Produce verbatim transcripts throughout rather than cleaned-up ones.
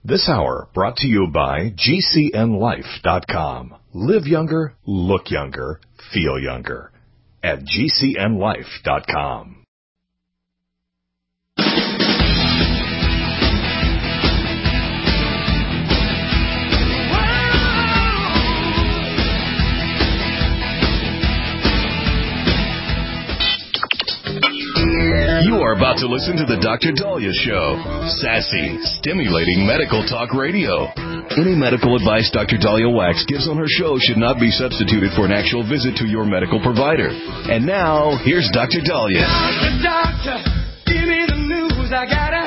This hour brought to you by G C N life dot com. Live younger, look younger, feel younger at G C N life dot com. You are about to listen to the Doctor Daliah Show. Sassy, stimulating medical talk radio. Any medical advice Doctor Daliah Wax gives on her show should not be substituted for an actual visit to your medical provider. And now, here's Doctor Daliah. Doctor, doctor, give me the news. I gotta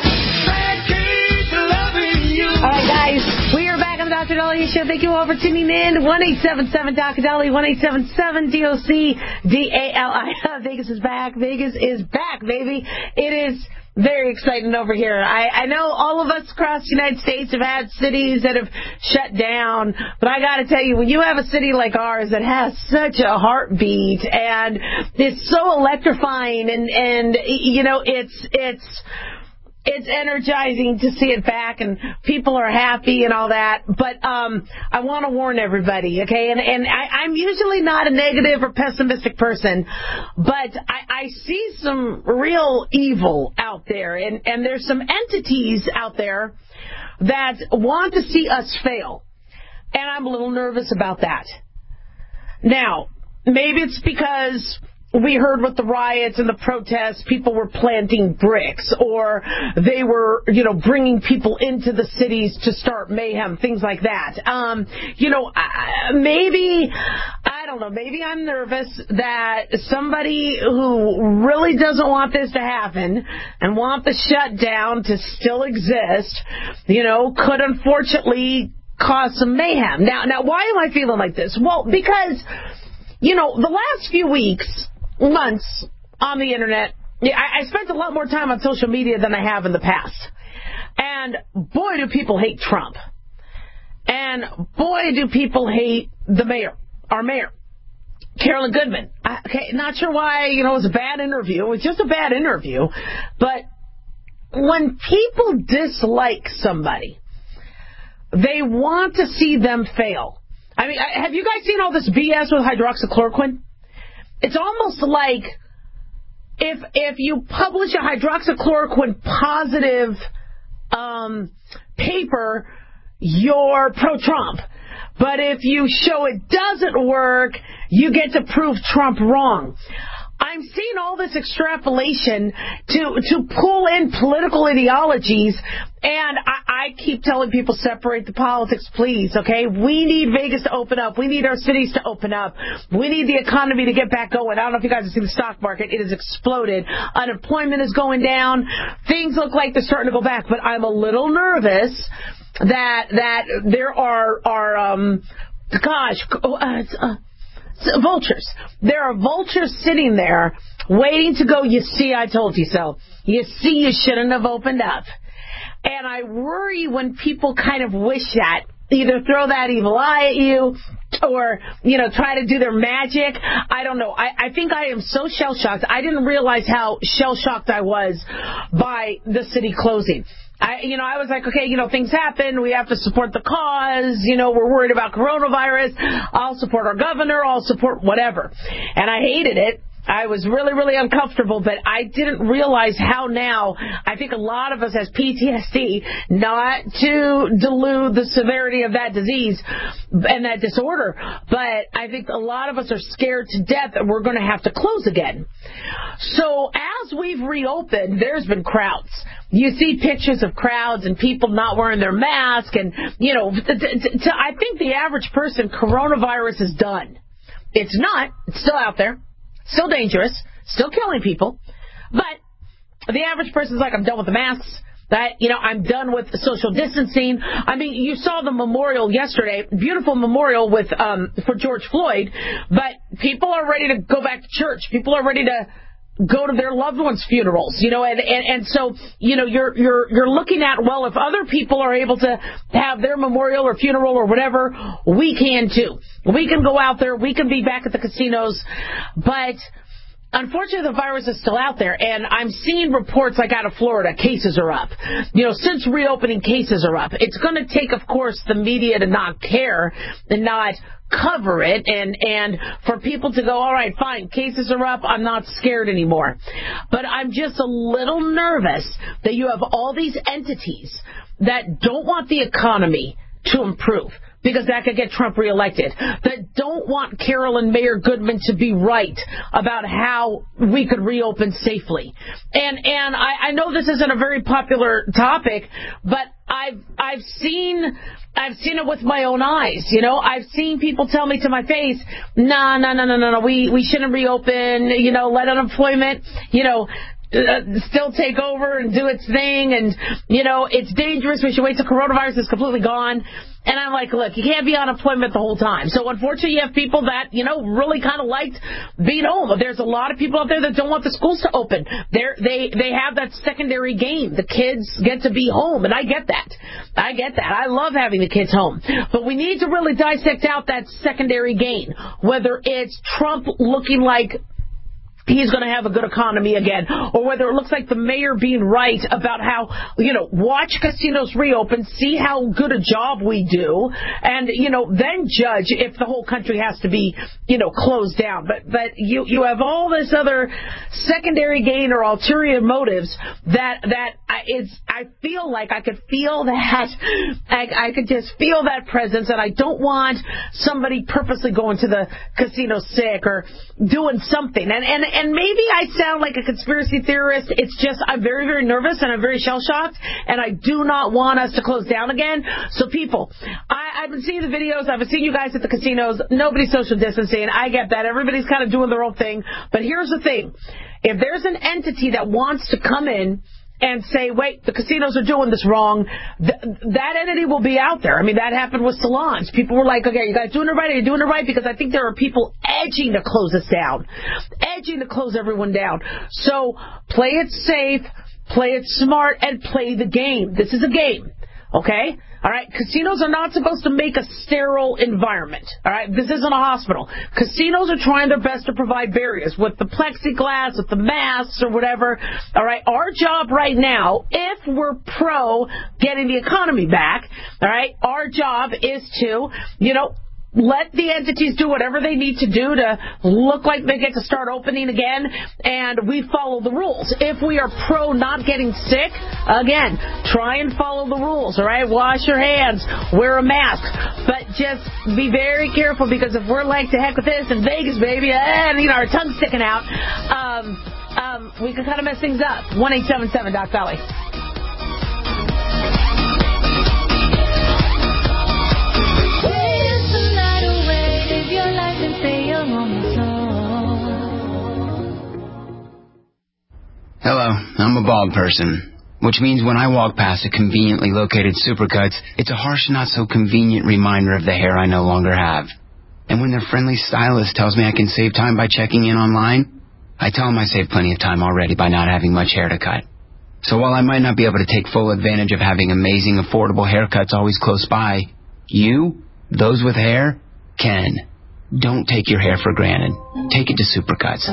keep loving you. All right, guys, we are back on the Doctor Daliah Show. Thank you all for tuning in. one eight seven seven Doctor Daliah, one eight seven seven D O C D A L I. Vegas is back. Vegas is back, baby. It is very exciting over here. I, I know all of us across the United States have had cities that have shut down, but I got to tell you, when you have a city like ours that has such a heartbeat and it's so electrifying, and, and you know, it's it's... It's energizing to see it back, and people are happy and all that. But um, I want to warn everybody, okay? And, and I, I'm usually not a negative or pessimistic person, but I, I see some real evil out there, and, and there's some entities out there that want to see us fail. And I'm a little nervous about that. Now, maybe it's because we heard with the riots and the protests, people were planting bricks, or they were, you know, bringing people into the cities to start mayhem, things like that. Um, you know, maybe, I don't know, maybe I'm nervous that somebody who really doesn't want this to happen and want the shutdown to still exist, you know, could unfortunately cause some mayhem. Now, now, why am I feeling like this? Well, because, you know, the last few weeks, months on the internet, I, I spent a lot more time on social media than I have in the past. And boy, do people hate Trump. And boy, do people hate the mayor, our mayor, Carolyn Goodman. I, okay, not sure why, you know, it was a bad interview. It was just a bad interview. But when people dislike somebody, they want to see them fail. I mean, have you guys seen all this B S with hydroxychloroquine? It's almost like if if you publish a hydroxychloroquine positive um, paper, you're pro-Trump. But if you show it doesn't work, you get to prove Trump wrong. I'm seeing all this extrapolation to to pull in political ideologies, and I, I keep telling people, separate the politics, please, okay? We need Vegas to open up. We need our cities to open up. We need the economy to get back going. I don't know if you guys have seen the stock market. It has exploded. Unemployment is going down. Things look like they're starting to go back, but I'm a little nervous that that there are, are um, gosh, uh, uh, vultures. There are vultures sitting there waiting to go, you see, I told you so. You see, you shouldn't have opened up. And I worry when people kind of wish that, either throw that evil eye at you or, you know, try to do their magic. I don't know. I, I think I am so shell-shocked. I didn't realize how shell-shocked I was by the city closing. I, you know, I was like, okay, you know, things happen. We have to support the cause. You know, we're worried about coronavirus. I'll support our governor. I'll support whatever. And I hated it. I was really, really uncomfortable, but I didn't realize how now I think a lot of us has P T S D, not to delude the severity of that disease and that disorder, but I think a lot of us are scared to death that we're going to have to close again. So as we've reopened, there's been crowds. You see pictures of crowds and people not wearing their mask, and, you know, to, to, to, I think the average person, coronavirus is done. It's not. It's still out there. Still dangerous, still killing people, but the average person's like, I'm done with the masks, that, you know, I'm done with social distancing. I mean, you saw the memorial yesterday, beautiful memorial with um, for George Floyd, but people are ready to go back to church. People are ready to go to their loved ones' funerals, you know, and, and, and so, you know, you're, you're, you're looking at, well, if other people are able to have their memorial or funeral or whatever, we can too. We can go out there, we can be back at the casinos, but unfortunately, the virus is still out there, and I'm seeing reports like out of Florida, cases are up. You know, since reopening, cases are up. It's going to take, of course, the media to not care and not cover it, and, and for people to go, all right, fine, cases are up, I'm not scared anymore. But I'm just a little nervous that you have all these entities that don't want the economy to improve, because that could get Trump reelected, that don't want Carol and Mayor Goodman to be right about how we could reopen safely. And and I, I know this isn't a very popular topic, but I've I've seen I've seen it with my own eyes. You know, I've seen people tell me to my face, no, no, no, no, no, no, we we shouldn't reopen. You know, let unemployment, you know, Uh, still take over and do its thing, and, you know, it's dangerous. We should wait till coronavirus is completely gone. And I'm like, look, you can't be on unemployment the whole time. So unfortunately, you have people that, you know, really kind of liked being home. There's a lot of people out there that don't want the schools to open. They're, they they have that secondary gain. The kids get to be home, and I get that. I get that. I love having the kids home. But we need to really dissect out that secondary gain, whether it's Trump looking like he's going to have a good economy again, or whether it looks like the mayor being right about how, you know, watch casinos reopen, see how good a job we do, and, you know, then judge if the whole country has to be, you know, closed down. But but you you have all this other secondary gain or ulterior motives that that I, it's I feel like I could feel that I, I could just feel that presence, and I don't want somebody purposely going to the casino sick or doing something. And and And maybe I sound like a conspiracy theorist. It's just I'm very, very nervous, and I'm very shell-shocked, and I do not want us to close down again. So, people, I, I've been seeing the videos. I've been seeing you guys at the casinos. Nobody's social distancing. I get that. Everybody's kind of doing their own thing. But here's the thing. If there's an entity that wants to come in and say, wait, the casinos are doing this wrong, th- that entity will be out there. I mean, that happened with salons. People were like, okay, you guys doing it right? Are you doing it right? Because I think there are people edging to close us down, edging to close everyone down. So play it safe, play it smart, and play the game. This is a game, okay? All right, casinos are not supposed to make a sterile environment. All right, this isn't a hospital. Casinos are trying their best to provide barriers with the plexiglass, with the masks, or whatever. All right, our job right now, if we're pro getting the economy back, all right, our job is to, you know, let the entities do whatever they need to do to look like they get to start opening again, and we follow the rules. If we are pro not getting sick, again, try and follow the rules, all right? Wash your hands, wear a mask, but just be very careful, because if we're like, to heck with this in Vegas, baby, and, you know, our tongue's sticking out, um, um, we can kind of mess things up. one eight seven seven Doc Dolly. Hello, I'm a bald person, which means when I walk past a conveniently located Supercuts, it's a harsh, not-so-convenient reminder of the hair I no longer have. And when their friendly stylist tells me I can save time by checking in online, I tell them I saved plenty of time already by not having much hair to cut. So while I might not be able to take full advantage of having amazing, affordable haircuts always close by, you, those with hair, can. Don't take your hair for granted. Take it to Supercuts.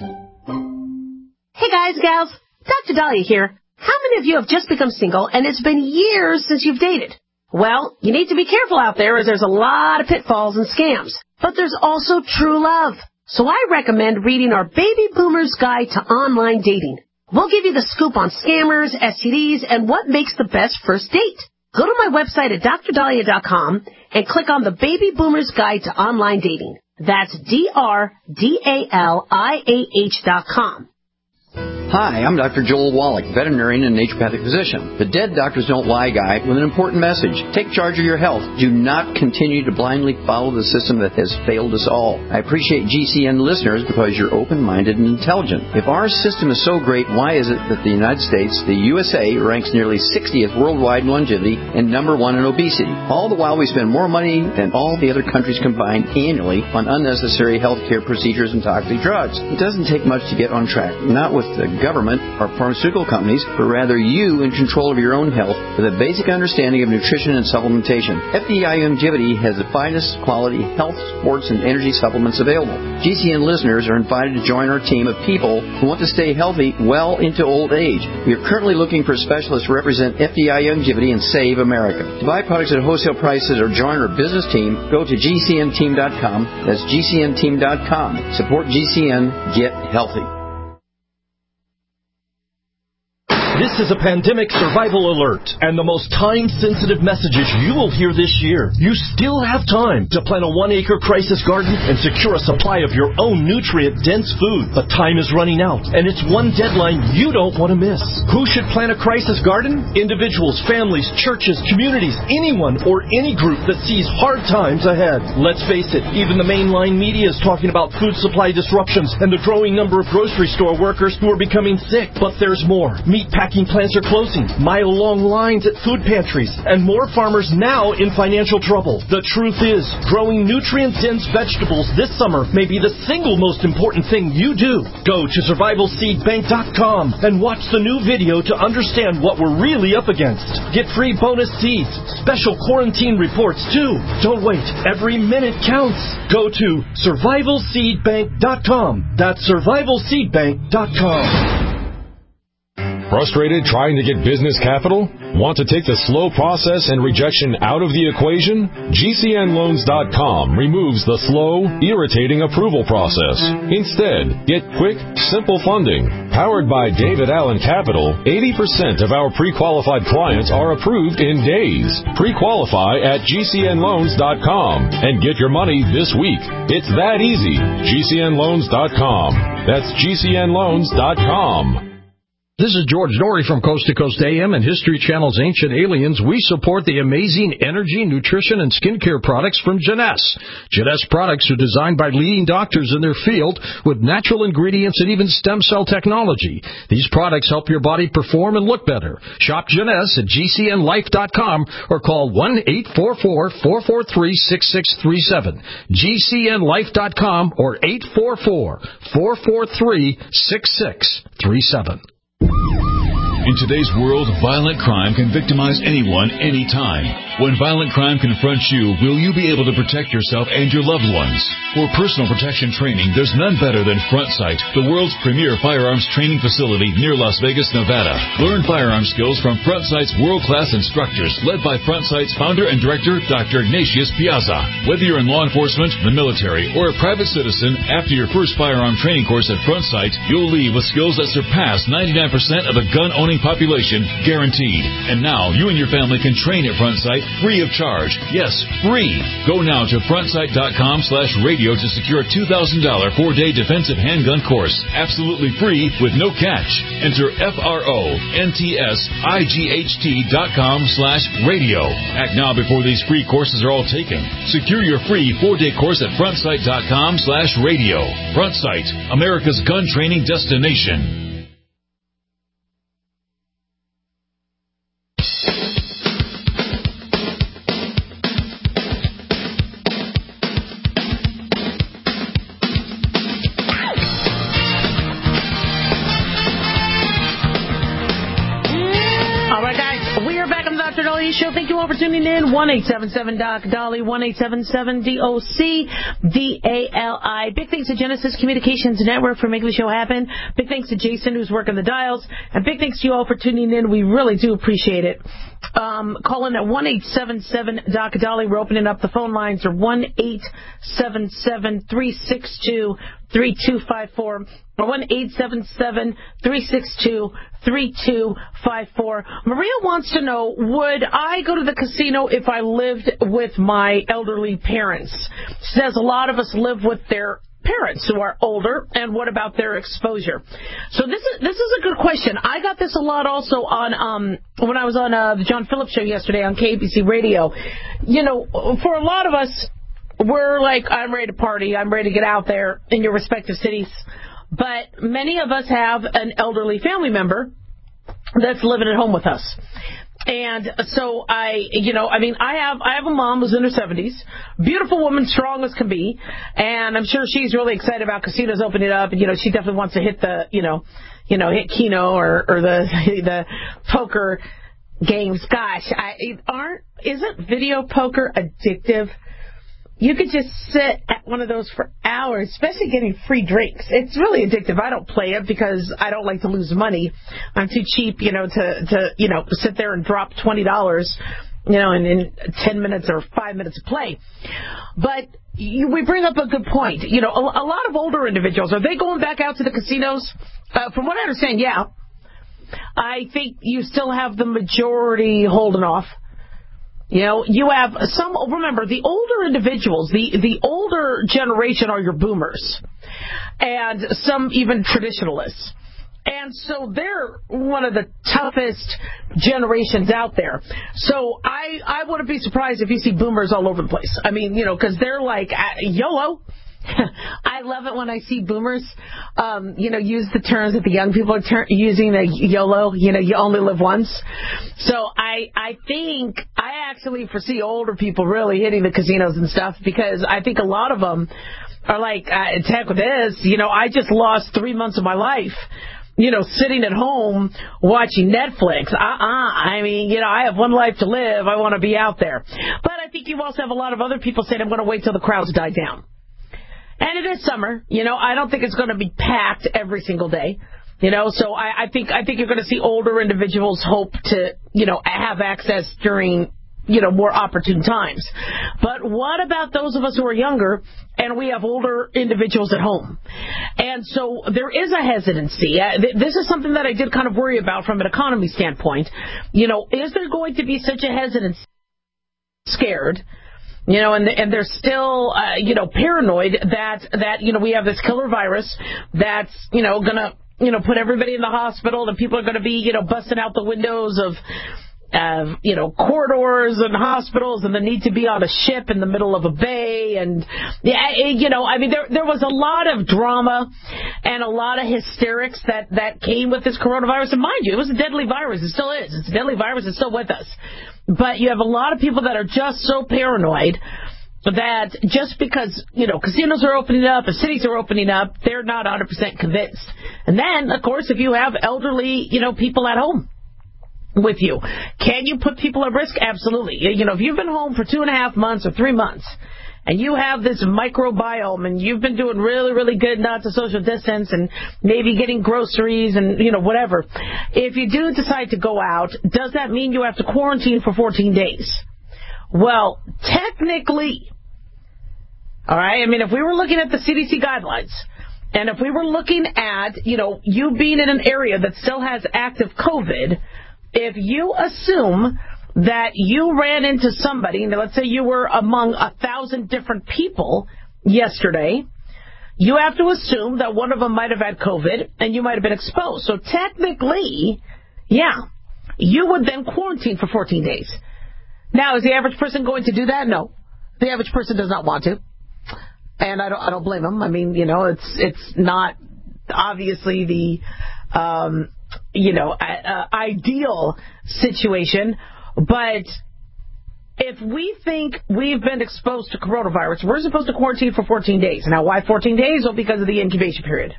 Hey guys, gals, Doctor Dahlia here. How many of you have just become single and it's been years since you've dated? Well, you need to be careful out there, as there's a lot of pitfalls and scams. But there's also true love. So I recommend reading our Baby Boomer's Guide to Online Dating. We'll give you the scoop on scammers, S T Ds, and what makes the best first date. Go to my website at dr dahlia dot com and click on the Baby Boomer's Guide to Online Dating. That's D R D A L I A H dot com. Hi, I'm Doctor Joel Wallach, veterinarian and naturopathic physician, the Dead Doctors Don't Lie guy with an important message. Take charge of your health. Do not continue to blindly follow the system that has failed us all. I appreciate G C N listeners because you're open-minded and intelligent. If our system is so great, why is it that the United States, the U S A, ranks nearly sixtieth worldwide in longevity and number one in obesity? All the while we spend more money than all the other countries combined annually on unnecessary health care procedures and toxic drugs. It doesn't take much to get on track, not with the government or pharmaceutical companies, but rather you in control of your own health with a basic understanding of nutrition and supplementation. F D I Longevity has the finest quality health, sports, and energy supplements available. G C N listeners are invited to join our team of people who want to stay healthy well into old age. We are currently looking for specialists to represent F D I Longevity and Save America. To buy products at wholesale prices or join our business team, go to G C N team dot com. That's G C N team dot com. Support G C N. Get healthy. This is a pandemic survival alert and the most time-sensitive messages you will hear this year. You still have time to plant a one-acre crisis garden and secure a supply of your own nutrient-dense food. But time is running out, and it's one deadline you don't want to miss. Who should plant a crisis garden? Individuals, families, churches, communities, anyone or any group that sees hard times ahead. Let's face it, even the mainline media is talking about food supply disruptions and the growing number of grocery store workers who are becoming sick. But there's more. Meat packing plants are closing, mile-long lines at food pantries, and more farmers now in financial trouble. The truth is, growing nutrient-dense vegetables this summer may be the single most important thing you do. Go to survival seed bank dot com and watch the new video to understand what we're really up against. Get free bonus seeds, special quarantine reports too. Don't wait. Every minute counts. Go to survival seed bank dot com. That's survival seed bank dot com. Frustrated trying to get business capital? Want to take the slow process and rejection out of the equation? G C N loans dot com removes the slow, irritating approval process. Instead, get quick, simple funding. Powered by David Allen Capital, eighty percent of our pre-qualified clients are approved in days. Pre-qualify at G C N loans dot com and get your money this week. It's that easy. G C N loans dot com. That's G C N loans dot com. This is George Norrie from Coast to Coast A M and History Channel's Ancient Aliens. We support the amazing energy, nutrition, and skincare products from Jeunesse. Jeunesse products are designed by leading doctors in their field with natural ingredients and even stem cell technology. These products help your body perform and look better. Shop Jeunesse at G C N life dot com or call one eight four four, four four three, six six three seven. G C N life dot com or eight four four, four four three, six six three seven. In today's world, violent crime can victimize anyone, anytime. When violent crime confronts you, will you be able to protect yourself and your loved ones? For personal protection training, there's none better than Front Sight, the world's premier firearms training facility near Las Vegas, Nevada. Learn firearm skills from Front Sight's world-class instructors, led by Front Sight's founder and director, Doctor Ignatius Piazza. Whether you're in law enforcement, the military, or a private citizen, after your first firearm training course at Front Sight, you'll leave with skills that surpass ninety-nine percent of the gun-owning population, guaranteed. And now, you and your family can train at Front Sight free of charge. Yes, free. Go now to front sight dot com slash radio to secure a two thousand dollars four-day defensive handgun course. Absolutely free with no catch. Enter F R O N T S I G H T dot com slash radio. Act now before these free courses are all taken. Secure your free four-day course at front sight dot com slash radio. Front Sight, America's gun training destination. Show. Thank you all for tuning in. one eight seven seven Doc Dolly, one eight seven seven D O C D A L I. Big thanks to Genesis Communications Network for making the show happen. Big thanks to Jason, who's working the dials. And big thanks to you all for tuning in. We really do appreciate it. Um, call in at one eight seven seven Doc Dolly. We're opening up the phone lines are one eight seven seven, three six two, three two five four or one eight seven seven, three six two, three two five four. Maria wants to know, would I go to the casino if I lived with my elderly parents? She says a lot of us live with their parents who are older, and what about their exposure? So this is this is a good question. I got this a lot also on um when I was on uh, the John Phillips show yesterday on K B C Radio. You know, for a lot of us, we're like, I'm ready to party, I'm ready to get out there in your respective cities. But many of us have an elderly family member that's living at home with us. And so I, you know, I mean, I have I have a mom who's in her seventies, beautiful woman, strong as can be, and I'm sure she's really excited about casinos opening up, and, you know, she definitely wants to hit the, you know, you know, hit Keno or, or the the poker games. Gosh, I, aren't isn't video poker addictive? You could just sit at one of those for hours, especially getting free drinks. It's really addictive. I don't play it because I don't like to lose money. I'm too cheap, you know, to, to you know, sit there and drop twenty dollars, you know, in, in ten minutes or five minutes of play. But you, we bring up a good point. You know, a, a lot of older individuals, are they going back out to the casinos? Uh, from what I understand, yeah. I think you still have the majority holding off. You know, you have some, remember, the older individuals, the, the older generation are your boomers, and some even traditionalists. And so they're one of the toughest generations out there. So I, I wouldn't be surprised if you see boomers all over the place. I mean, you know, because they're like, YOLO. I love it when I see boomers, um, you know, use the terms that the young people are ter- using, the YOLO, you know, you only live once. So I, I think I actually foresee older people really hitting the casinos and stuff, because I think a lot of them are like, uh, heck with this, you know, I just lost three months of my life, you know, sitting at home watching Netflix. Uh-uh. I mean, you know, I have one life to live. I want to be out there. But I think you also have a lot of other people saying, I'm going to wait till the crowds die down. And it is summer, you know. I don't think it's going to be packed every single day, you know. So I, I think I think you're going to see older individuals hope to, you know, have access during, you know, more opportune times. But what about those of us who are younger and we have older individuals at home? And so there is a hesitancy. Uh, th- this is something that I did kind of worry about from an economy standpoint. You know, is there going to be such a hesitancy? Scared. You know, and and they're still, uh, you know, paranoid that, that, you know, we have this killer virus that's, you know, going to, you know, put everybody in the hospital, and people are going to be, you know, busting out the windows of, uh, you know, corridors and hospitals, and the need to be on a ship in the middle of a bay. And, yeah, you know, I mean, there there was a lot of drama and a lot of hysterics that, that came with this coronavirus. And mind you, it was a deadly virus. It still is. It's a deadly virus. It's still with us. But you have a lot of people that are just so paranoid that just because, you know, casinos are opening up and cities are opening up, they're not one hundred percent convinced. And then, of course, if you have elderly, you know, people at home with you, can you put people at risk? Absolutely. You know, if you've been home for two and a half months or three months and you have this microbiome and you've been doing really, really good not to social distance and maybe getting groceries and, you know, whatever, if you do decide to go out, does that mean you have to quarantine for fourteen days? Well, technically, all right, I mean, if we were looking at the C D C guidelines, and if we were looking at, you know, you being in an area that still has active COVID, if you assume that you ran into somebody, and let's say you were among a thousand different people yesterday, you have to assume that one of them might have had COVID and you might have been exposed. So technically, yeah, you would then quarantine for fourteen days. Now, is the average person going to do that? No. The average person does not want to. And I don't, I don't blame them. I mean, you know, it's, it's not obviously the, um, you know, uh, ideal situation. But if we think we've been exposed to coronavirus, we're supposed to quarantine for fourteen days. Now, why fourteen days? Well, because of the incubation period.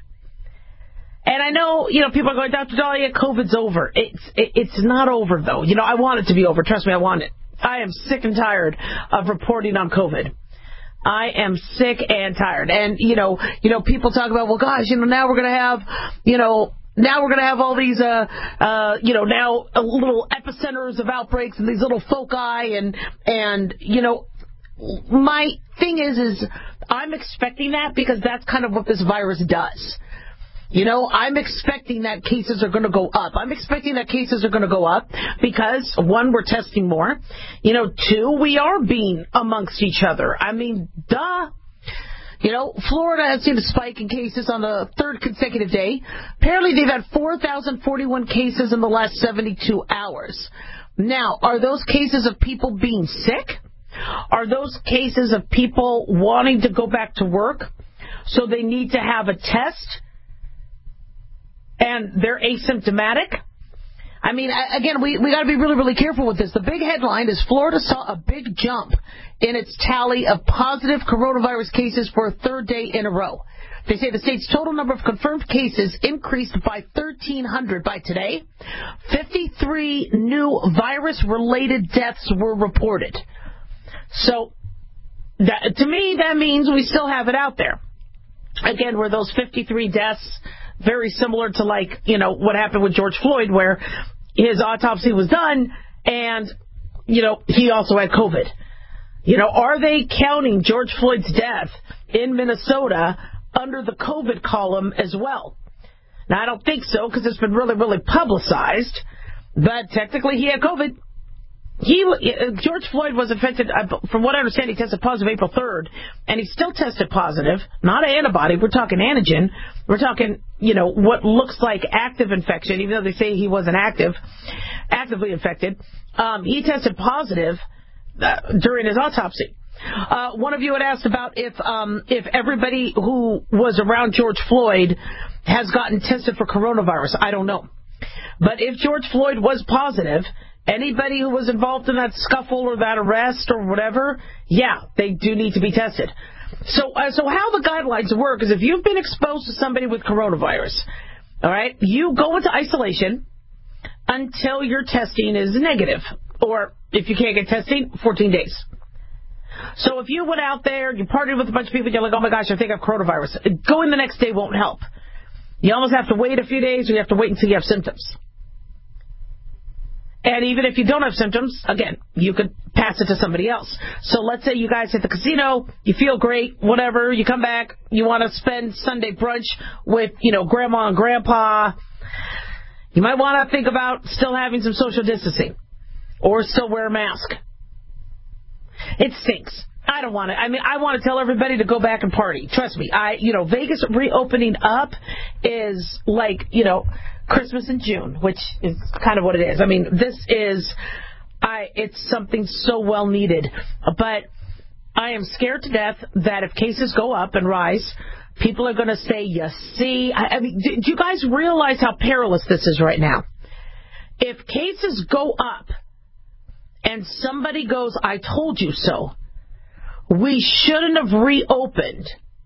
And I know, you know, people are going, Doctor Dahlia, COVID's over. It's it, it's not over, though. You know, I want it to be over. Trust me, I want it. I am sick and tired of reporting on COVID. I am sick and tired. And, you know, you know, people talk about, well, gosh, you know, now we're going to have, you know, now we're going to have all these, uh, uh, you know, now uh, little epicenters of outbreaks and these little foci. And, and, you know, my thing is, is I'm expecting that because that's kind of what this virus does. You know, I'm expecting that cases are going to go up. I'm expecting that cases are going to go up because, one, we're testing more. You know, two, we are being amongst each other. I mean, duh. You know, Florida has seen a spike in cases on the third consecutive day. Apparently, they've had four thousand forty-one cases in the last seventy-two hours. Now, are those cases of people being sick? Are those cases of people wanting to go back to work so they need to have a test and they're asymptomatic? I mean, again, we, we got to be really, really careful with this. The big headline is Florida saw a big jump in its tally of positive coronavirus cases for a third day in a row. They say the state's total number of confirmed cases increased by thirteen hundred by today. fifty-three new virus-related deaths were reported. So, that, to me, that means we still have it out there. Again, were those fifty-three deaths very similar to, like, you know, what happened with George Floyd, where his autopsy was done and, you know, he also had COVID. You know, are they counting George Floyd's death in Minnesota under the COVID column as well? Now, I don't think so, because it's been really, really publicized, but technically he had COVID. He George Floyd was infected, from what I understand, he tested positive April third, and he still tested positive, not an antibody, we're talking antigen, we're talking, you know, what looks like active infection, even though they say he wasn't active, actively infected. Um, he tested positive uh, during his autopsy. Uh, one of you had asked about if um, if everybody who was around George Floyd has gotten tested for coronavirus. I don't know. But if George Floyd was positive, anybody who was involved in that scuffle or that arrest or whatever, yeah, they do need to be tested. So, uh, so how the guidelines work is if you've been exposed to somebody with coronavirus, all right, you go into isolation until your testing is negative. Or if you can't get testing, fourteen days. So if you went out there, you partied with a bunch of people, you're like, oh my gosh, I think I have coronavirus. Going the next day won't help. You almost have to wait a few days, or you have to wait until you have symptoms. And even if you don't have symptoms, again, you could pass it to somebody else. So let's say you guys hit the casino, you feel great, whatever, you come back, you want to spend Sunday brunch with, you know, grandma and grandpa. You might want to think about still having some social distancing or still wear a mask. It stinks. I don't want to. I mean, I want to tell everybody to go back and party. Trust me. I, you know, Vegas reopening up is like, you know, Christmas in June, which is kind of what it is. I mean, this is, I, it's something so well needed. But I am scared to death that if cases go up and rise, people are going to say, you see, I, I mean, do, do you guys realize how perilous this is right now? If cases go up and somebody goes, I told you so, we shouldn't have reopened,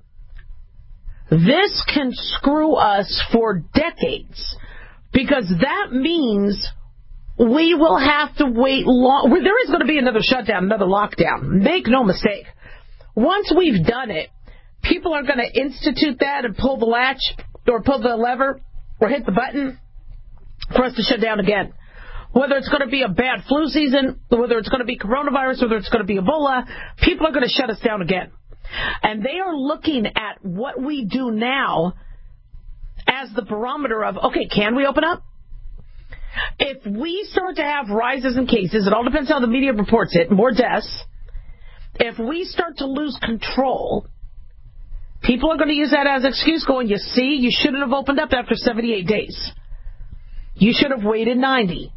this can screw us for decades, because that means we will have to wait long. There is going to be another shutdown, another lockdown. Make no mistake. Once we've done it, people are going to institute that and pull the latch or pull the lever or hit the button for us to shut down again. Whether it's going to be a bad flu season, whether it's going to be coronavirus, whether it's going to be Ebola, people are going to shut us down again. And they are looking at what we do now as the barometer of, okay, can we open up? If we start to have rises in cases, it all depends on how the media reports it, more deaths. If we start to lose control, people are going to use that as an excuse going, you see, you shouldn't have opened up after seventy-eight days. You should have waited ninety.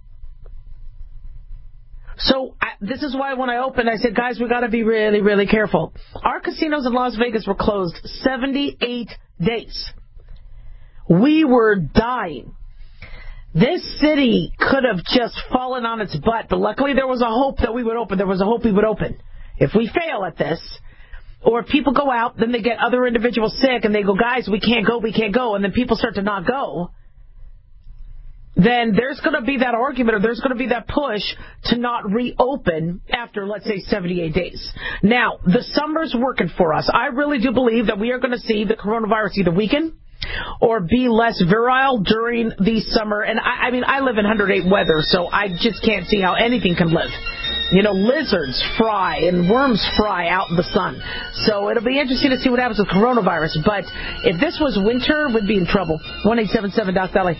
So I, this is why when I opened, I said, guys, we got to be really, really careful. Our casinos in Las Vegas were closed seventy-eight days. We were dying. This city could have just fallen on its butt, but luckily there was a hope that we would open. There was a hope we would open. If we fail at this, or if people go out, then they get other individuals sick, and they go, guys, we can't go, we can't go, and then people start to not go, then there's going to be that argument, or there's going to be that push to not reopen after, let's say, seventy-eight days. Now, the summer's working for us. I really do believe that we are going to see the coronavirus either weaken or be less virile during the summer. And, I, I mean, I live in one hundred eight weather, so I just can't see how anything can live. You know, lizards fry and worms fry out in the sun. So it'll be interesting to see what happens with coronavirus. But if this was winter, we'd be in trouble. one eight seven seven Doc Dolly.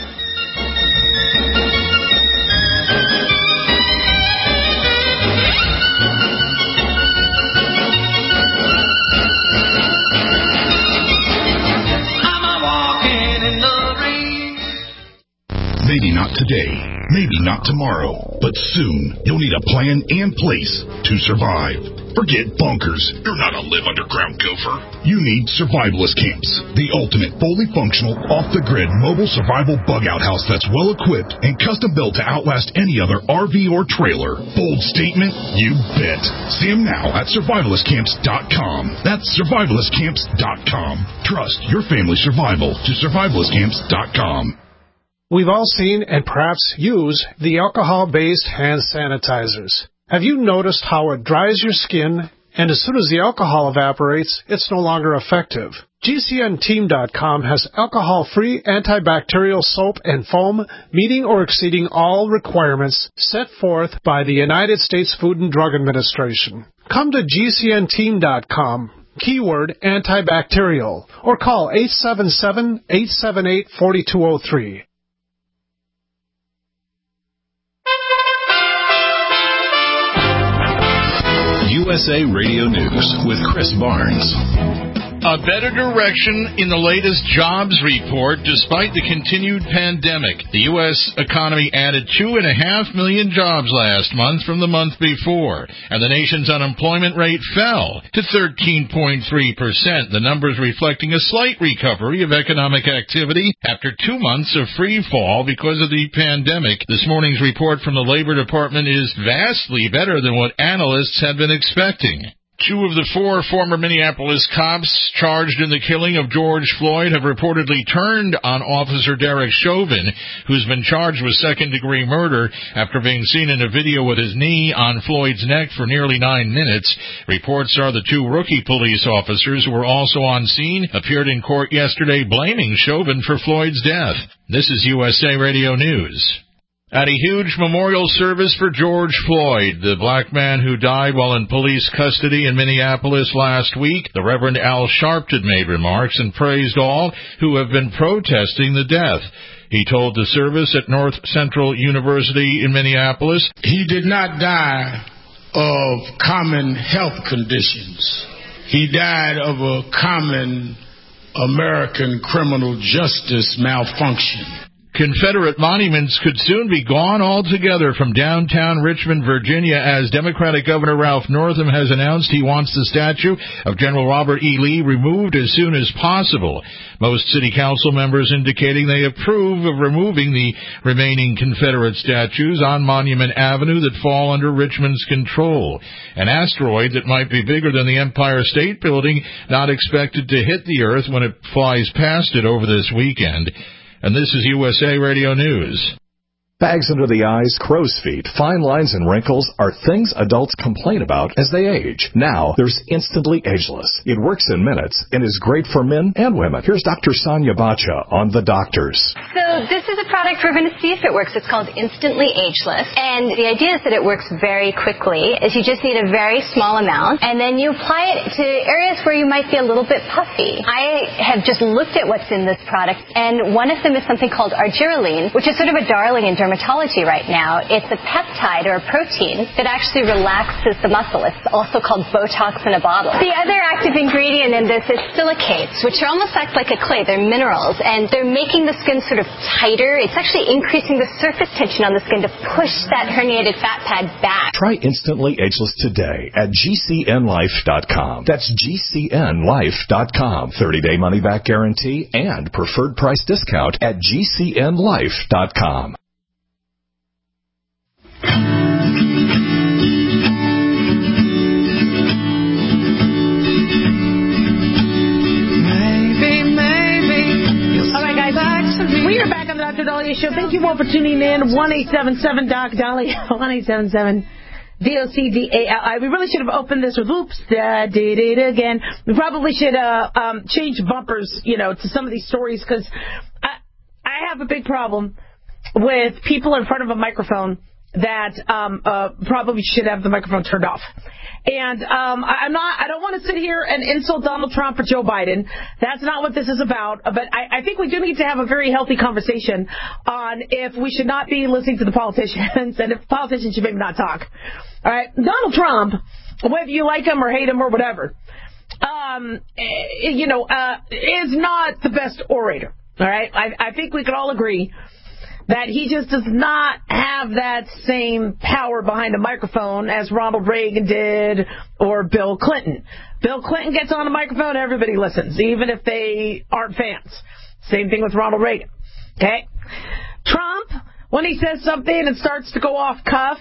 Maybe not today, maybe not tomorrow, but soon you'll need a plan and place to survive. Forget bunkers. You're not a live underground gopher. You need Survivalist Camps, the ultimate fully functional, off-the-grid mobile survival bug-out house that's well-equipped and custom-built to outlast any other R V or trailer. Bold statement? You bet. See them now at survivalist camps dot com. That's survivalist camps dot com. Trust your family's survival to survivalist camps dot com. We've all seen and perhaps use the alcohol-based hand sanitizers. Have you noticed how it dries your skin, and as soon as the alcohol evaporates, it's no longer effective? G C N team dot com has alcohol-free antibacterial soap and foam meeting or exceeding all requirements set forth by the United States Food and Drug Administration. Come to G C N team dot com, keyword antibacterial, or call eight seven seven, eight seven eight, four two zero three. U S A Radio News with Chris Barnes. A better direction in the latest jobs report despite the continued pandemic. The U S economy added two and a half million jobs last month from the month before, and the nation's unemployment rate fell to thirteen point three percent, the numbers reflecting a slight recovery of economic activity after two months of free fall because of the pandemic. This morning's report from the Labor Department is vastly better than what analysts had been expecting. Two of the four former Minneapolis cops charged in the killing of George Floyd have reportedly turned on Officer Derek Chauvin, who's been charged with second-degree murder after being seen in a video with his knee on Floyd's neck for nearly nine minutes. Reports are the two rookie police officers who were also on scene appeared in court yesterday blaming Chauvin for Floyd's death. This is U S A Radio News. At a huge memorial service for George Floyd, the black man who died while in police custody in Minneapolis last week, the Reverend Al Sharpton made remarks and praised all who have been protesting the death. He told the service at North Central University in Minneapolis, "He did not die of common health conditions. He died of a common American criminal justice malfunction." Confederate monuments could soon be gone altogether from downtown Richmond, Virginia, as Democratic Governor Ralph Northam has announced he wants the statue of General Robert E. Lee removed as soon as possible. Most city council members indicating they approve of removing the remaining Confederate statues on Monument Avenue that fall under Richmond's control. An asteroid that might be bigger than the Empire State Building not expected to hit the Earth when it flies past it over this weekend. And this is U S A Radio News. Bags under the eyes, crow's feet, fine lines, and wrinkles are things adults complain about as they age. Now, there's Instantly Ageless. It works in minutes and is great for men and women. Here's Doctor Sonia Bacha on The Doctors. So this is a product we're going to see if it works. It's called Instantly Ageless. And the idea is that it works very quickly, is you just need a very small amount, and then you apply it to areas where you might be a little bit puffy. I have just looked at what's in this product, and one of them is something called argireline, which is sort of a darling in dermatology right now. It's a peptide or a protein that actually relaxes the muscle. It's also called Botox in a bottle. The other active ingredient in this is silicates, which are almost act like a clay. They're minerals, and they're making the skin sort of tighter. It's actually increasing the surface tension on the skin to push that herniated fat pad back. Try Instantly Ageless today at G C N life dot com. That's G C N life dot com. thirty-day money-back guarantee and preferred price discount at G C N life dot com. We are back on the Doctor Dahlia Show. Thank you all for tuning in. one eight seven seven Doc Dahlia. one eight seven seven D O C D A L I. We really should have opened this with oops, I did it again. We probably should uh, um, change bumpers, you know, to some of these stories, because I, I have a big problem with people in front of a microphone that um, uh, probably should have the microphone turned off. And um, I'm not. I don't want to sit here and insult Donald Trump or Joe Biden. That's not what this is about. But I, I think we do need to have a very healthy conversation on if we should not be listening to the politicians and if politicians should maybe not talk. All right, Donald Trump, whether you like him or hate him or whatever, um, you know, uh, is not the best orator. All right, I, I think we can all agree that he just does not have that same power behind a microphone as Ronald Reagan did or Bill Clinton. Bill Clinton gets on a microphone, everybody listens, even if they aren't fans. Same thing with Ronald Reagan. Okay? Trump, when he says something and starts to go off cuff,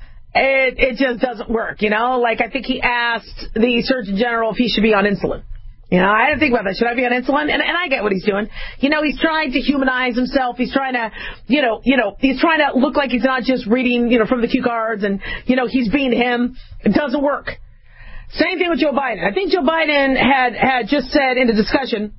it, it just doesn't work, you know? Like, I think he asked the Surgeon General if he should be on insulin. You know, I didn't think about that. Should I be on insulin? And, and I get what he's doing. You know, he's trying to humanize himself. He's trying to, you know, you know, he's trying to look like he's not just reading, you know, from the cue cards and, you know, he's being him. It doesn't work. Same thing with Joe Biden. I think Joe Biden had, had just said in a discussion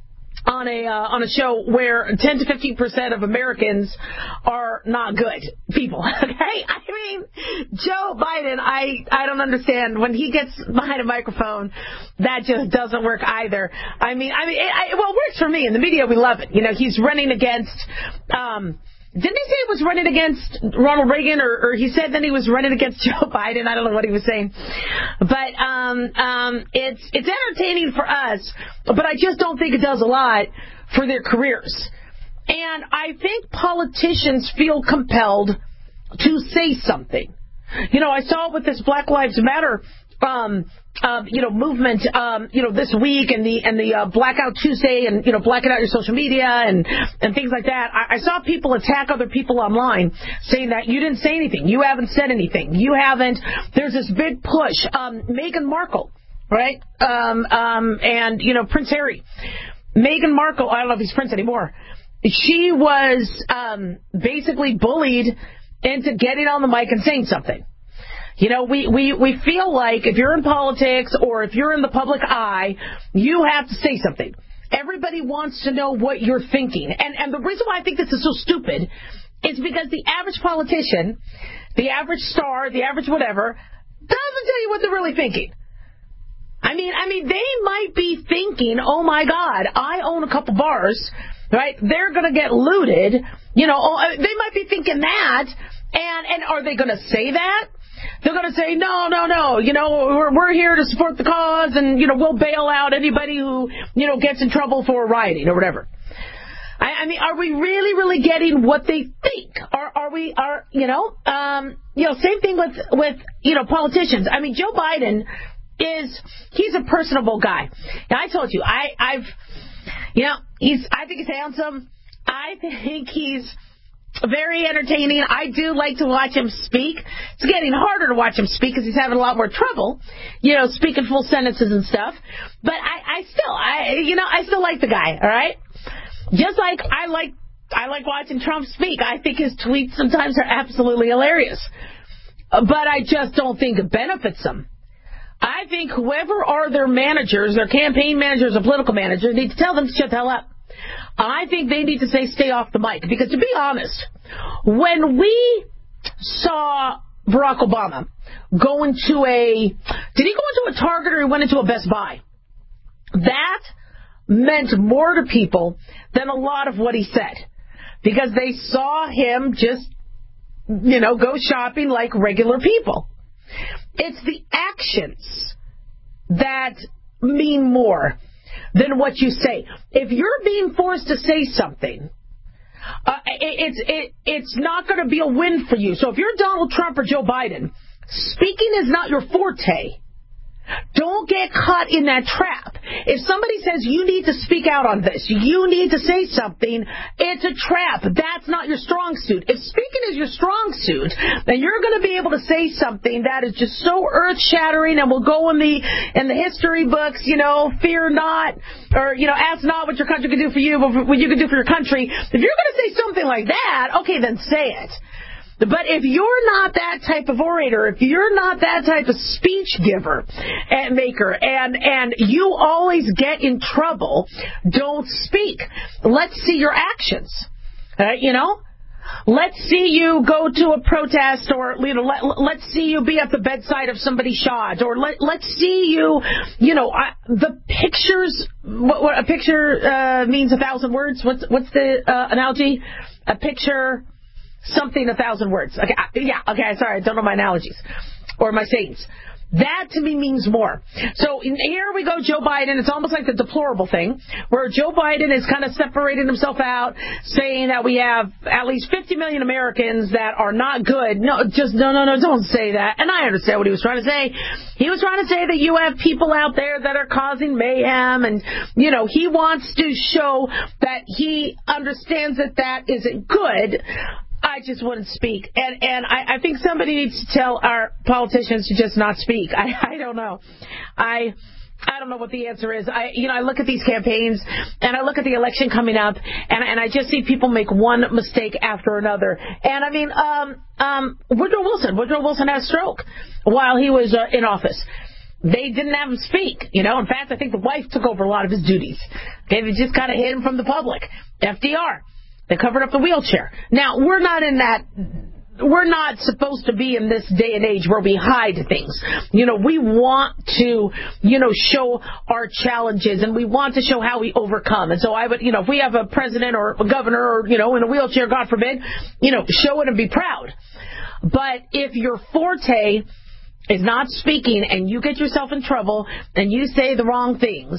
on a uh, on a show where ten to fifteen percent of Americans are not good people. Okay? I mean, Joe Biden, I, I don't understand. When he gets behind a microphone, that just doesn't work either. I mean, I mean, it, I, well, it works for me. In the media, we love it. You know, he's running against... Um, Didn't he say he was running against Ronald Reagan, or, or he said then he was running against Joe Biden? I don't know what he was saying. But um, um, it's it's entertaining for us, but I just don't think it does a lot for their careers. And I think politicians feel compelled to say something. You know, I saw it with this Black Lives Matter um, uh, you know, movement, um, you know, this week and the and the uh, Blackout Tuesday and, you know, blacking out your social media and, and things like that. I, I saw people attack other people online saying that you didn't say anything. You haven't said anything. You haven't. There's this big push. Um, Meghan Markle, right? Um, um, and, you know, Prince Harry. Meghan Markle, I don't know if he's Prince anymore. She was um, basically bullied into getting on the mic and saying something. You know, we, we, we feel like if you're in politics or if you're in the public eye, you have to say something. Everybody wants to know what you're thinking. And, and the reason why I think this is so stupid is because the average politician, the average star, the average whatever, doesn't tell you what they're really thinking. I mean, I mean, they might be thinking, oh, my God, I own a couple bars, right? They're going to get looted. You know, they might be thinking that. And, and are they going to say that? They're going to say, no, no, no, you know, we're, we're here to support the cause and, you know, we'll bail out anybody who, you know, gets in trouble for rioting or whatever. I, I mean, are we really, really getting what they think? Are, are we, are, you know, um, you know, same thing with, with, you know, politicians. I mean, Joe Biden is, he's a personable guy. Now, I told you, I, I've, you know, he's, I think he's handsome. I think he's very entertaining. I do like to watch him speak. It's getting harder to watch him speak because he's having a lot more trouble, you know, speaking full sentences and stuff. But I, I still, I, you know, I still like the guy, all right? Just like I like, I like watching Trump speak. I think his tweets sometimes are absolutely hilarious. But I just don't think it benefits them. I think whoever are their managers, their campaign managers or political managers, need to tell them to shut the hell up. I think they need to say stay off the mic. Because to be honest, when we saw Barack Obama go into a, did he go into a Target or he went into a Best Buy? That meant more to people than a lot of what he said. Because they saw him just, you know, go shopping like regular people. It's the actions that mean more than what you say. If you're being forced to say something, uh, it, it's it, it's not going to be a win for you. So if you're Donald Trump or Joe Biden, speaking is not your forte. Don't get caught in that trap. If somebody says you need to speak out on this, you need to say something, it's a trap. That's not your strong suit. If speaking is your strong suit, then you're going to be able to say something that is just so earth-shattering and will go in the in the history books, you know, fear not, or, you know, ask not what your country can do for you, but what you can do for your country. If you're going to say something like that, okay, then say it. But if you're not that type of orator, if you're not that type of speech giver and maker, and, and you always get in trouble, don't speak. Let's see your actions. Uh, you know? Let's see you go to a protest, or, you know, let, let's see you be at the bedside of somebody shot, or let, let's see you, you know, I, the pictures, what, what a picture uh, means a thousand words. What's, what's the uh, analogy? A picture... Something a thousand words. Okay, yeah, okay, sorry, I don't know my analogies or my sayings. That to me means more. So in, here we go, Joe Biden. It's almost like the deplorable thing where Joe Biden is kind of separating himself out, saying that we have at least fifty million Americans that are not good. No, just no, no, no, don't say that. And I understand what he was trying to say. He was trying to say that you have people out there that are causing mayhem, and, you know, he wants to show that he understands that that isn't good. I just wouldn't speak. And and I, I think somebody needs to tell our politicians to just not speak. I, I don't know. I I don't know what the answer is. I you know, I look at these campaigns and I look at the election coming up, and and I just see people make one mistake after another. And I mean, um um Woodrow Wilson. Woodrow Wilson had a stroke while he was uh, in office. They didn't have him speak, you know. In fact, I think the wife took over a lot of his duties. Okay, they just kind of hid him from the public. F D R. They covered up the wheelchair. Now, we're not in that, we're not supposed to be in this day and age where we hide things. You know, we want to, you know, show our challenges, and we want to show how we overcome. And so I would, you know, if we have a president or a governor or, you know, in a wheelchair, God forbid, you know, show it and be proud. But if your forte is not speaking and you get yourself in trouble and you say the wrong things,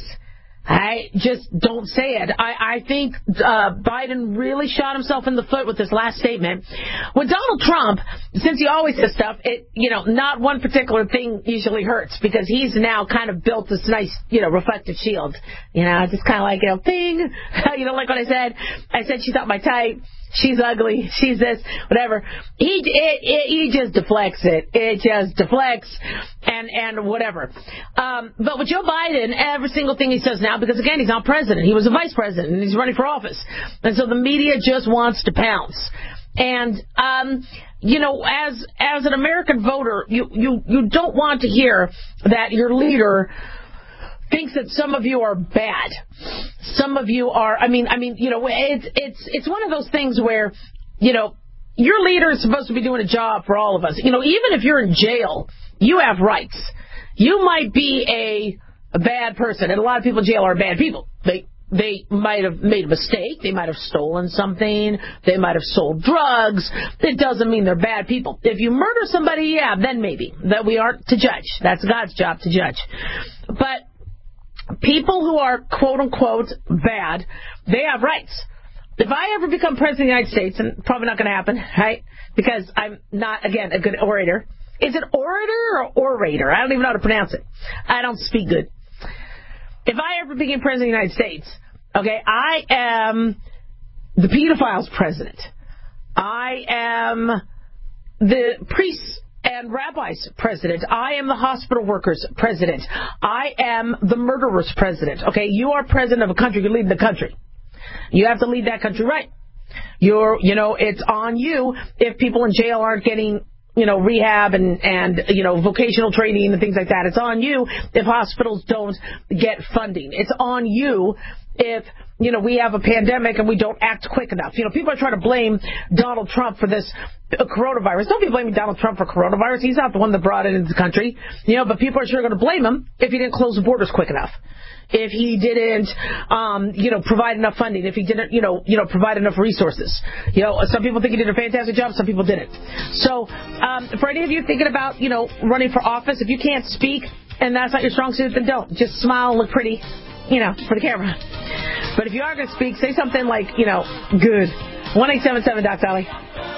I just don't say it. I, I think uh, Biden really shot himself in the foot with this last statement. With Donald Trump, since he always says stuff, it you know, not one particular thing usually hurts because he's now kind of built this nice, you know, reflective shield. You know, just kind of like, you know, thing. You know, like what I said. I said she's not my type. She's ugly. She's this, whatever. He it, it, he just deflects it. It just deflects and and whatever. Um, but with Joe Biden, every single thing he says now, because again, he's not president. He was a vice president, and he's running for office. And so the media just wants to pounce. And um, you know, as as an American voter, you you you don't want to hear that your leader thinks that some of you are bad. Some of you are, I mean, I mean, you know, it's it's it's one of those things where, you know, your leader is supposed to be doing a job for all of us. You know, even if you're in jail, you have rights. You might be a, a bad person, and a lot of people in jail are bad people. They they might have made a mistake. They might have stolen something. They might have sold drugs. It doesn't mean they're bad people. If you murder somebody, yeah, then maybe. That we aren't to judge. That's God's job to judge. But people who are, quote-unquote, bad, they have rights. If I ever become president of the United States, and probably not going to happen, right, because I'm not, again, a good orator. Is it orator or orator? I don't even know how to pronounce it. I don't speak good. If I ever became president of the United States, okay, I am the pedophiles president. I am the priests and rabbis president. I am the hospital workers president. I am the murderers president. Okay, you are president of a country. You're leading the country. You have to lead that country right. You're, you know, it's on you if people in jail aren't getting, you know, rehab and, and, you know, vocational training and things like that. It's on you if hospitals don't get funding. It's on you if, you know, we have a pandemic and we don't act quick enough. You know, people are trying to blame Donald Trump for this coronavirus. Don't be blaming Donald Trump for coronavirus. He's not the one that brought it into the country. You know, but people are sure going to blame him if he didn't close the borders quick enough. If he didn't, um, you know, provide enough funding, if he didn't, you know, you know, provide enough resources. You know, some people think he did a fantastic job, some people didn't. So, um, for any of you thinking about, you know, running for office, if you can't speak and that's not your strong suit, then don't. Just smile and look pretty, you know, for the camera. But if you are going to speak, say something like, you know, good. one eight seven seven Doc Dolly.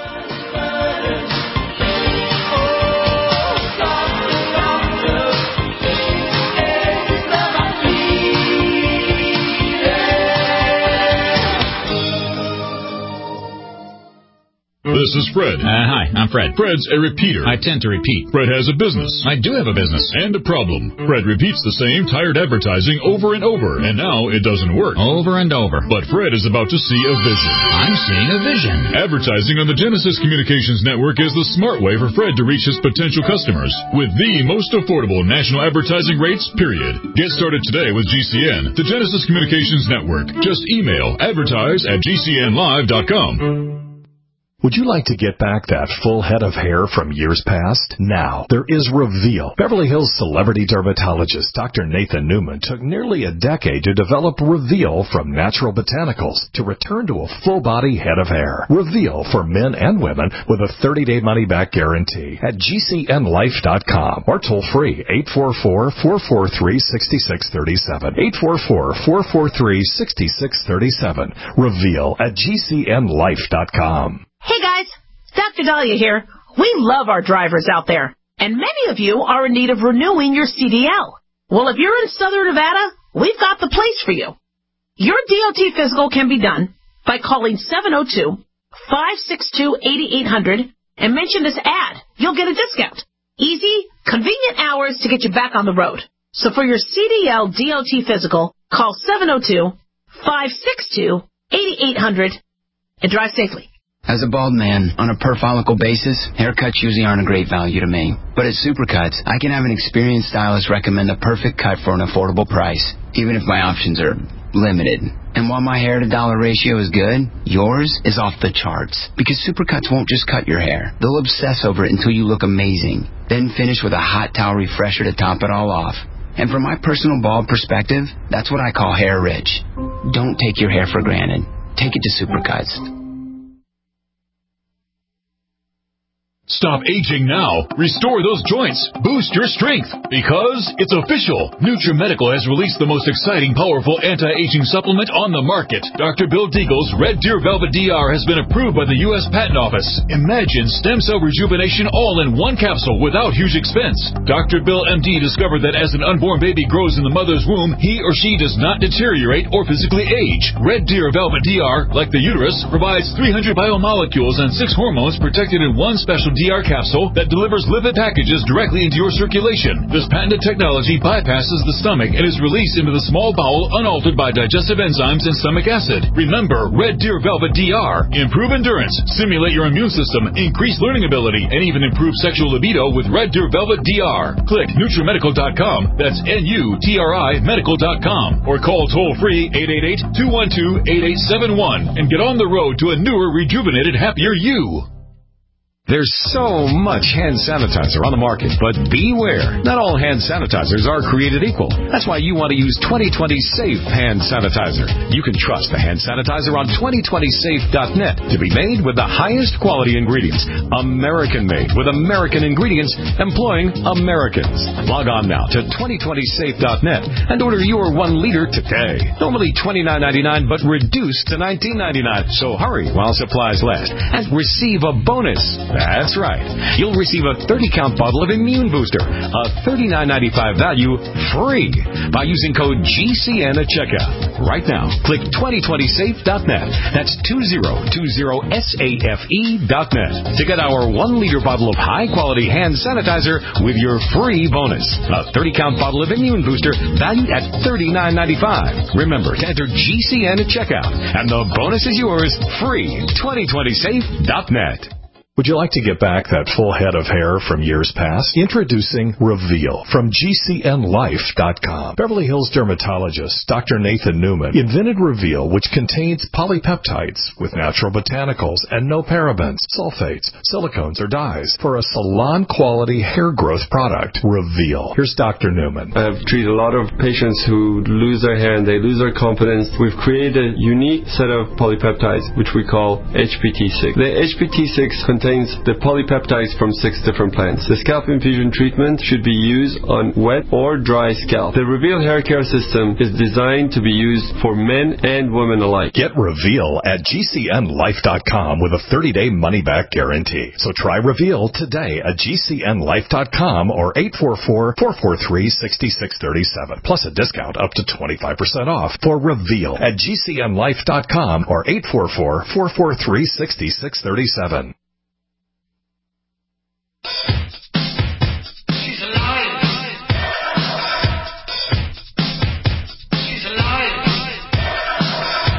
This is Fred. Uh, hi, I'm Fred. Fred's a repeater. I tend to repeat. Fred has a business. I do have a business. And a problem. Fred repeats the same tired advertising over and over, and now it doesn't work. Over and over. But Fred is about to see a vision. I'm seeing a vision. Advertising on the Genesis Communications Network is the smart way for Fred to reach his potential customers with the most affordable national advertising rates, period. Get started today with G C N, the Genesis Communications Network. Just email advertise at G C N live dot com. Would you like to get back that full head of hair from years past? Now, there is Reveal. Beverly Hills celebrity dermatologist Doctor Nathan Newman took nearly a decade to develop Reveal from natural botanicals to return to a full-body head of hair. Reveal for men and women with a thirty-day money-back guarantee at G C N life dot com or toll-free eight four four, four four three, six six three seven. eight four four, four four three, six six three seven. Reveal at G C N life dot com. Hey guys, Doctor Dahlia here. We love our drivers out there, and many of you are in need of renewing your C D L. Well, if you're in Southern Nevada, we've got the place for you. Your D O T physical can be done by calling seven oh two, five six two, eight eight hundred and mention this ad. You'll get a discount. Easy, convenient hours to get you back on the road. So for your C D L D O T physical, call seven oh two, five six two, eight eight hundred and drive safely. As a bald man, on a per-follicle basis, haircuts usually aren't a great value to me. But at Supercuts, I can have an experienced stylist recommend a perfect cut for an affordable price, even if my options are limited. And while my hair-to-dollar ratio is good, yours is off the charts. Because Supercuts won't just cut your hair. They'll obsess over it until you look amazing. Then finish with a hot towel refresher to top it all off. And from my personal bald perspective, that's what I call hair rich. Don't take your hair for granted. Take it to Supercuts. Stop aging now. Restore those joints. Boost your strength. Because it's official. NutriMedical has released the most exciting, powerful anti-aging supplement on the market. Doctor Bill Deagle's Red Deer Velvet D R has been approved by the U S Patent Office. Imagine stem cell rejuvenation all in one capsule without huge expense. Doctor Bill M D discovered that as an unborn baby grows in the mother's womb, he or she does not deteriorate or physically age. Red Deer Velvet D R, like the uterus, provides three hundred biomolecules and six hormones protected in one special D R capsule that delivers lipid packages directly into your circulation. This patented technology bypasses the stomach and is released into the small bowel unaltered by digestive enzymes and stomach acid. Remember, Red Deer Velvet D R. Improve endurance, stimulate your immune system, increase learning ability, and even improve sexual libido with Red Deer Velvet D R. Click NutriMedical dot com. That's N U T R I medical dot com. Or call toll-free eight eight eight, two one two, eight eight seven one and get on the road to a newer, rejuvenated, happier you. There's so much hand sanitizer on the market, but beware. Not all hand sanitizers are created equal. That's why you want to use twenty twenty Safe Hand Sanitizer. You can trust the hand sanitizer on twenty twenty safe dot net to be made with the highest quality ingredients. American-made with American ingredients employing Americans. Log on now to twenty twenty safe dot net and order your one liter today. Normally twenty-nine ninety-nine, but reduced to nineteen ninety-nine. So hurry while supplies last and receive a bonus. That's right. You'll receive a thirty count bottle of Immune Booster, a thirty-nine ninety-five value, free by using code G C N at checkout. Right now, click twenty twenty safe dot net. That's two zero two zero safe dot net to get our one liter bottle of high-quality hand sanitizer with your free bonus. A thirty count bottle of Immune Booster valued at thirty-nine ninety-five. Remember to enter G C N at checkout, and the bonus is yours, free. twenty twenty safe dot net. Would you like to get back that full head of hair from years past? Introducing Reveal from G C N life dot com. Beverly Hills dermatologist Doctor Nathan Newman invented Reveal, which contains polypeptides with natural botanicals and no parabens, sulfates, silicones, or dyes for a salon-quality hair growth product. Reveal. Here's Doctor Newman. I've treated a lot of patients who lose their hair and they lose their confidence. We've created a unique set of polypeptides, which we call H P T six. The H P T six contains the polypeptides from six different plants. The scalp infusion treatment should be used on wet or dry scalp. The Reveal hair care system is designed to be used for men and women alike. Get Reveal at G C N life dot com with a thirty day money-back guarantee. So try Reveal today at G C N life dot com or eight four four, four four three, six six three seven. Plus a discount up to twenty-five percent off for Reveal at G C N life dot com or eight four four, four four three, six six three seven. She's alive. She's alive.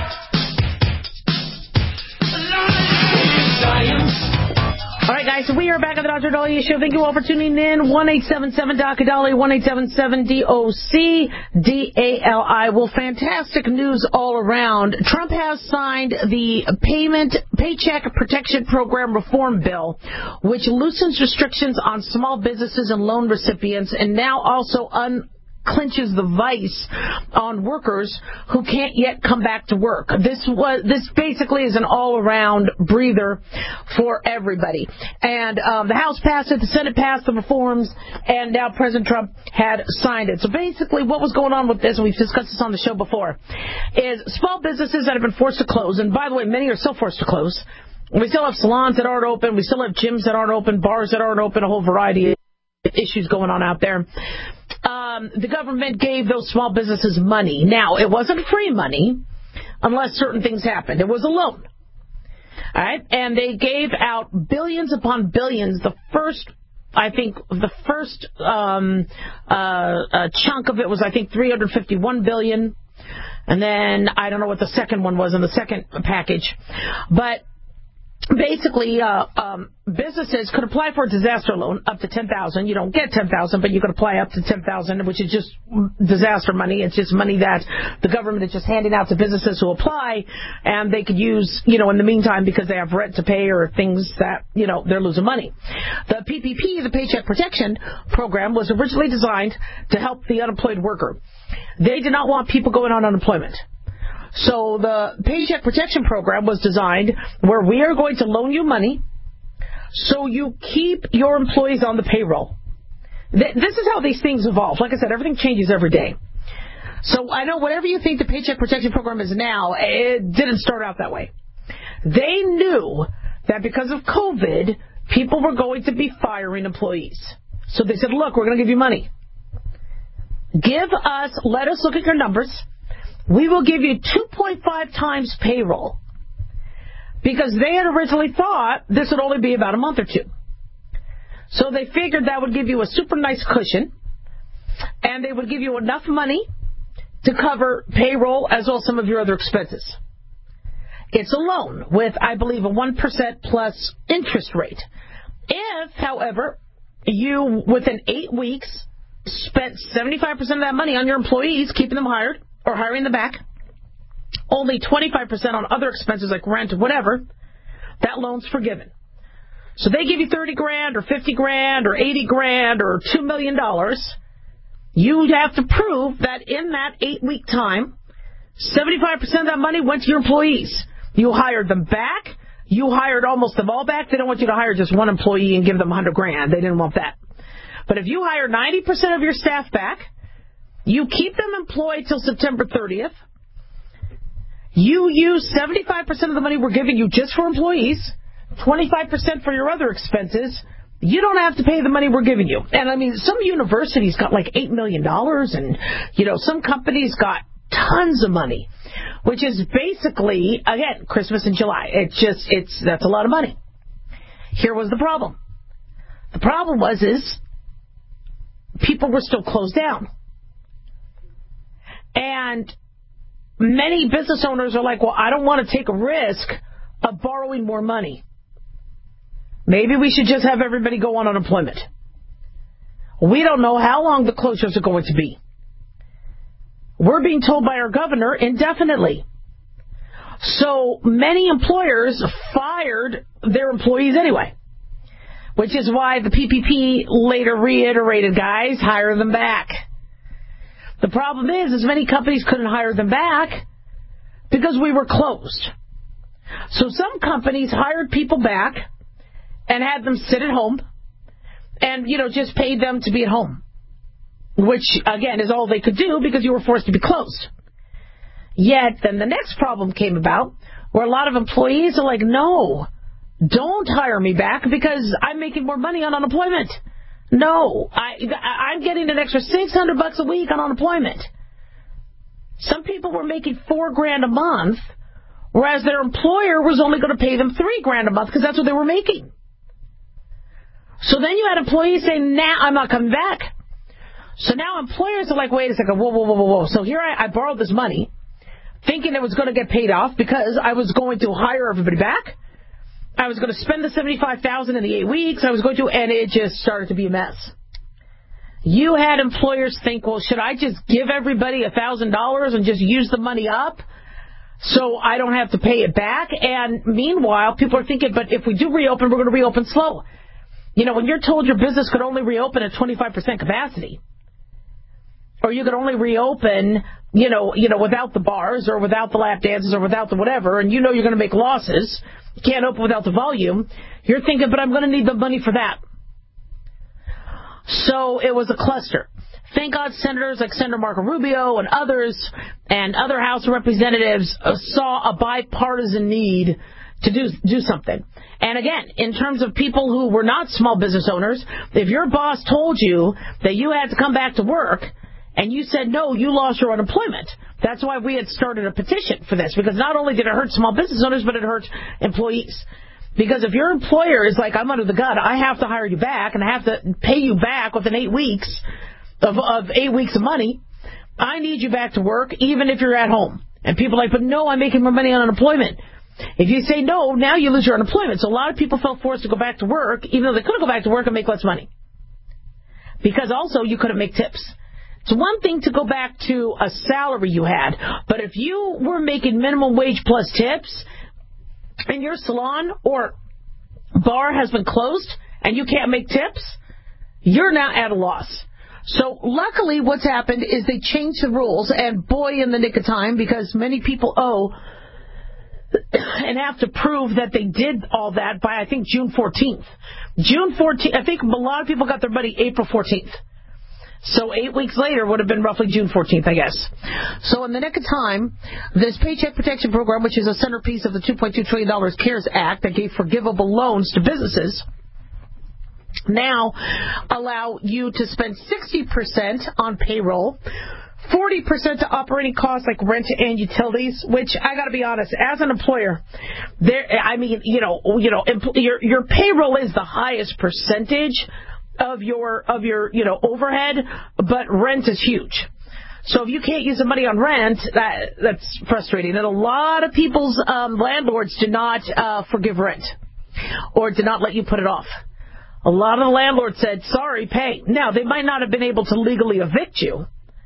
All right, guys, so we are here back at the Doctor Dahlia Show. Thank you all for tuning in. one eight seven seven D O C Dahlia, one eight seven seven D O C D A L I. Well, fantastic news all around. Trump has signed the Payment Paycheck Protection Program Reform Bill, which loosens restrictions on small businesses and loan recipients, and now also un clinches the vice on workers who can't yet come back to work. This was this basically is an all-around breather for everybody. And um, the House passed it, the Senate passed the reforms, and now President Trump had signed it. So basically what was going on with this, and we've discussed this on the show before, is small businesses that have been forced to close, and by the way, many are still forced to close. We still have salons that aren't open. We still have gyms that aren't open, bars that aren't open, a whole variety of issues going on out there. Um, the government gave those small businesses money. Now, it wasn't free money unless certain things happened. It was a loan. All right? And they gave out billions upon billions. The first, I think, the first um, uh, uh, chunk of it was, I think, three hundred fifty-one billion dollars. And then I don't know what the second one was in the second package. But basically, uh, um, businesses could apply for a disaster loan up to ten thousand dollars. You don't get ten thousand dollars, but you could apply up to ten thousand dollars, which is just disaster money. It's just money that the government is just handing out to businesses who apply, and they could use, you know, in the meantime because they have rent to pay or things that, you know, they're losing money. The P P P, the Paycheck Protection Program, was originally designed to help the unemployed worker. They did not want people going on unemployment. So the Paycheck Protection Program was designed where we are going to loan you money so you keep your employees on the payroll. This is how these things evolve. Like I said, everything changes every day. So I know whatever you think the Paycheck Protection Program is now, it didn't start out that way. They knew that because of COVID, people were going to be firing employees. So they said, look, we're going to give you money. Give us, let us look at your numbers. We will give you two point five times payroll, because they had originally thought this would only be about a month or two. So they figured that would give you a super nice cushion, and they would give you enough money to cover payroll as well as some of your other expenses. It's a loan with, I believe, a one percent plus interest rate. If, however, you, within eight weeks, spent seventy-five percent of that money on your employees, keeping them hired, or hiring them back, only twenty-five percent on other expenses like rent or whatever, that loan's forgiven. So they give you thirty grand or fifty grand or eighty grand or two million dollars. You'd have to prove that in that eight-week time, seventy-five percent of that money went to your employees. You hired them back. You hired almost them all back. They don't want you to hire just one employee and give them one hundred grand. They didn't want that. But if you hire ninety percent of your staff back, you keep them employed till September thirtieth. You use seventy-five percent of the money we're giving you just for employees, twenty-five percent for your other expenses. You don't have to pay the money we're giving you. And, I mean, some universities got like eight million dollars, and, you know, some companies got tons of money, which is basically, again, Christmas in July. It's just, it's, that's a lot of money. Here was the problem. The problem was is people were still closed down. And many business owners are like, well, I don't want to take a risk of borrowing more money. Maybe we should just have everybody go on unemployment. We don't know how long the closures are going to be. We're being told by our governor indefinitely. So many employers fired their employees anyway, which is why the P P P later reiterated, guys, hire them back. The problem is, is many companies couldn't hire them back because we were closed. So some companies hired people back and had them sit at home and, you know, just paid them to be at home, which, again, is all they could do because you were forced to be closed. Yet then the next problem came about where a lot of employees are like, no, don't hire me back because I'm making more money on unemployment. No, I, I'm getting an extra six hundred bucks a week on unemployment. Some people were making four grand a month, whereas their employer was only going to pay them three grand a month because that's what they were making. So then you had employees saying, nah, I'm not coming back. So now employers are like, wait a second, whoa, whoa, whoa, whoa, whoa. So here I, I borrowed this money, thinking it was going to get paid off because I was going to hire everybody back. I was going to spend the seventy-five thousand dollars in the eight weeks. I was going to, and it just started to be a mess. You had employers think, well, should I just give everybody one thousand dollars and just use the money up so I don't have to pay it back? And meanwhile, people are thinking, but if we do reopen, we're going to reopen slow. You know, when you're told your business could only reopen at twenty-five percent capacity, or you could only reopen, you know, you know, without the bars or without the lap dances or without the whatever, and you know you're going to make losses, you can't open without the volume, you're thinking, but I'm going to need the money for that. So it was a cluster. Thank God senators like Senator Marco Rubio and others and other House of Representatives saw a bipartisan need to do do something. And again, in terms of people who were not small business owners, if your boss told you that you had to come back to work and you said no, you lost your unemployment. That's why we had started a petition for this, because not only did it hurt small business owners, but it hurt employees. Because if your employer is like, I'm under the gun, I have to hire you back, and I have to pay you back within eight weeks of, of eight weeks of money, I need you back to work, even if you're at home. And people are like, but no, I'm making more money on unemployment. If you say no, now you lose your unemployment. So a lot of people felt forced to go back to work, even though they couldn't go back to work and make less money. Because also you couldn't make tips. It's one thing to go back to a salary you had, but if you were making minimum wage plus tips, and your salon or bar has been closed and you can't make tips, you're now at a loss. So luckily what's happened is they changed the rules, and boy, in the nick of time, because many people owe and have to prove that they did all that by, I think, June fourteenth. June fourteenth, I think a lot of people got their money April fourteenth. So eight weeks later would have been roughly June fourteenth, I guess. So in the nick of time, this Paycheck Protection Program, which is a centerpiece of the two point two trillion dollars CARES Act that gave forgivable loans to businesses, now allow you to spend sixty percent on payroll, forty percent to operating costs like rent and utilities, which I got to be honest, as an employer, there, I mean, you know, you know, your your payroll is the highest percentage of your, of your, you know, overhead, but rent is huge. So if you can't use the money on rent, that, that's frustrating. And a lot of people's um, landlords do not uh, forgive rent or did not let you put it off. A lot of the landlords said, sorry, pay. Now, they might not have been able to legally evict you,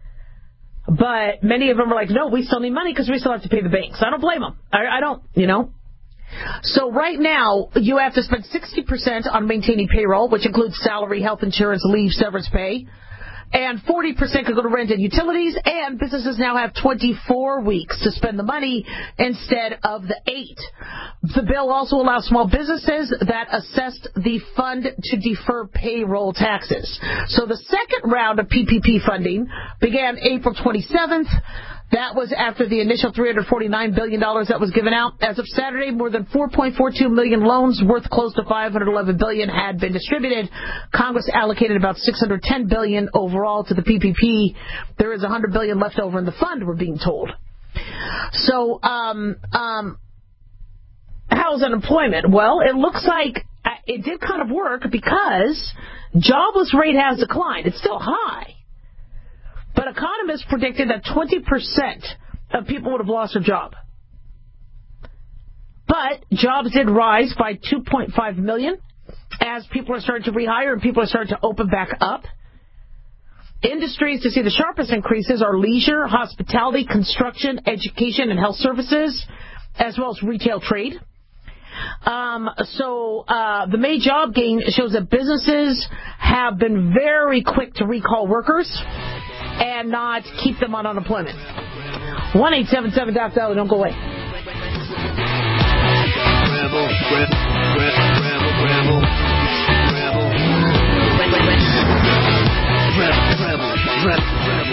but many of them are like, no, we still need money because we still have to pay the banks. I don't blame them. I, I don't, you know. So right now, you have to spend sixty percent on maintaining payroll, which includes salary, health insurance, leave, severance pay. And forty percent could go to rent and utilities. And businesses now have twenty-four weeks to spend the money instead of the eight. The bill also allows small businesses that assessed the fund to defer payroll taxes. So the second round of P P P funding began April twenty-seventh. That was after the initial three hundred forty-nine billion dollars that was given out. As of Saturday, more than four point four two million loans worth close to five hundred eleven billion dollars had been distributed. Congress allocated about six hundred ten billion dollars overall to the P P P. There is one hundred billion dollars left over in the fund, we're being told. So, um, um, how's unemployment? Well, it looks like it did kind of work because jobless rate has declined. It's still high. But economists predicted that twenty percent of people would have lost their job. But jobs did rise by two point five million as people are starting to rehire and people are starting to open back up. Industries to see the sharpest increases are leisure, hospitality, construction, education, and health services, as well as retail trade. Um, so uh, the May job gain shows that businesses have been very quick to recall workers and not keep them on unemployment. one eight seven seven Doc Dolly, don't go away. Rebel, rebel, rebel, rebel, rebel, rebel, rebel,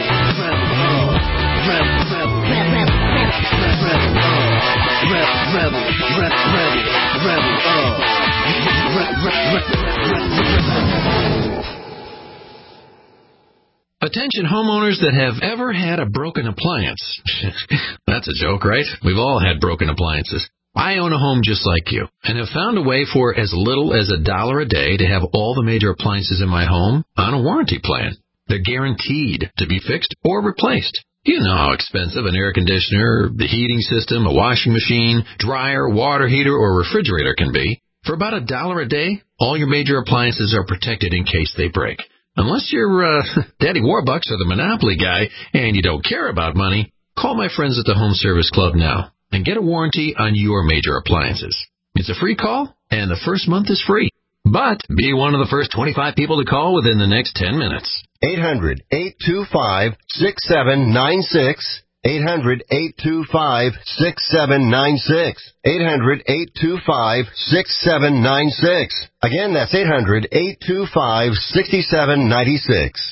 Attention homeowners that have ever had a broken appliance. That's a joke, right? We've all had broken appliances. I own a home just like you and have found a way for as little as a dollar a day to have all the major appliances in my home on a warranty plan. They're guaranteed to be fixed or replaced. You know how expensive an air conditioner, the heating system, a washing machine, dryer, water heater, or refrigerator can be. For about a dollar a day, all your major appliances are protected in case they break. Unless you're uh, Daddy Warbucks or the Monopoly guy and you don't care about money, call my friends at the Home Service Club now and get a warranty on your major appliances. It's a free call, and the first month is free. But be one of the first twenty-five people to call within the next ten minutes. eight hundred, eight two five, six seven nine six. eight hundred, eight two five, six seven nine six. eight hundred, eight two five, six seven nine six. Again, that's eight hundred, eight two five, six seven nine six.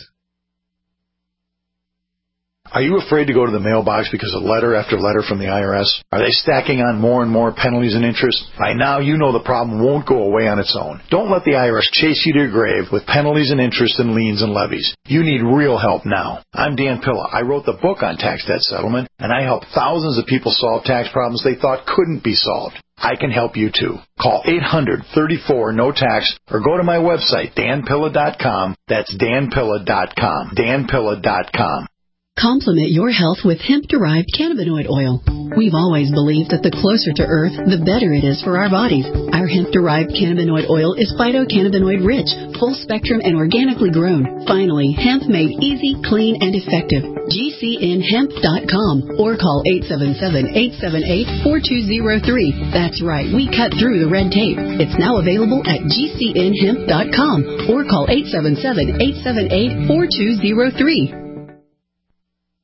Are you afraid to go to the mailbox because of letter after letter from the I R S? Are they stacking on more and more penalties and interest? By now, you know the problem won't go away on its own. Don't let the I R S chase you to your grave with penalties and interest and liens and levies. You need real help now. I'm Dan Pilla. I wrote the book on tax debt settlement, and I helped thousands of people solve tax problems they thought couldn't be solved. I can help you too. Call eight hundred, thirty-four, no tax or go to my website, dan pilla dot com. That's dan pilla dot com. dan pilla dot com. Complement your health with hemp-derived cannabinoid oil. We've always believed that the closer to Earth, the better it is for our bodies. Our hemp-derived cannabinoid oil is phytocannabinoid-rich, full-spectrum, and organically grown. Finally, hemp made easy, clean, and effective. G C N hemp dot com or call eight seven seven, eight seven eight, four two zero three. That's right, we cut through the red tape. It's now available at G C N hemp dot com or call eight seven seven, eight seven eight, four two zero three.